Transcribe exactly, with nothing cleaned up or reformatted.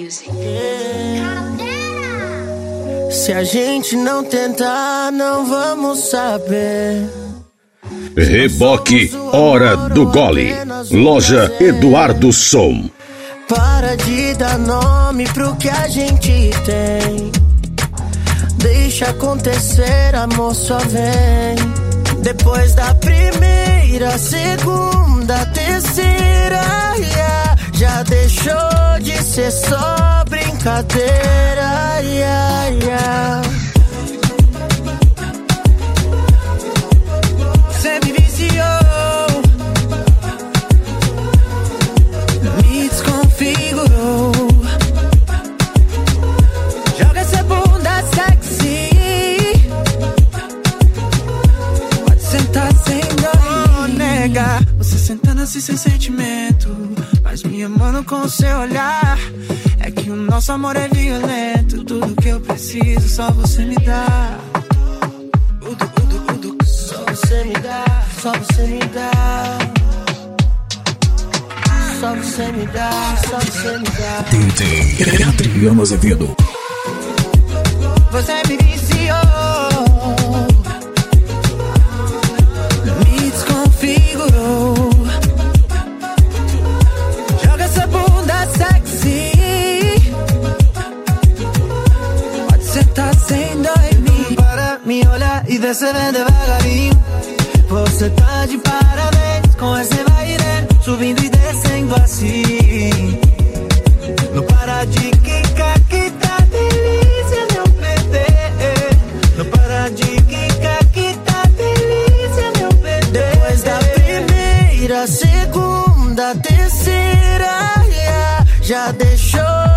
music. Se a gente não tentar, não vamos saber. Reboque Hora do Gole. Loja Eduardo Som. Para de dar nome pro que a gente tem. Deixa acontecer, amor, só vem. Depois da primeira, segunda, terceira, yeah, já deixou de ser só brincadeira, yeah, yeah. Cê me viciou, me desconfigurou. Joga essa bunda sexy, pode sentar sem dó. Oh, nega, você sentando assim sem sentimento, mas me amando com o seu olhar. É que o nosso amor é violento. Tudo que eu preciso só você me dá. Udu, udu, udu. Só você me dá, só você me dá. Só você me dá, só você me dá. D J Adriano Azevedo. Você me viciou, me desconfigurou. Joga essa bunda sexy, pode sentar sem dó em mim. Para me olhar e descer bem devagarinho. Você tá de parabéns com esse vai e vem, subindo e descendo assim. Não para de quicar que tá delícia, meu bebê. Não para de quicar que tá delícia, meu bebê. Depois da primeira, segunda, terceira, yeah, já deixou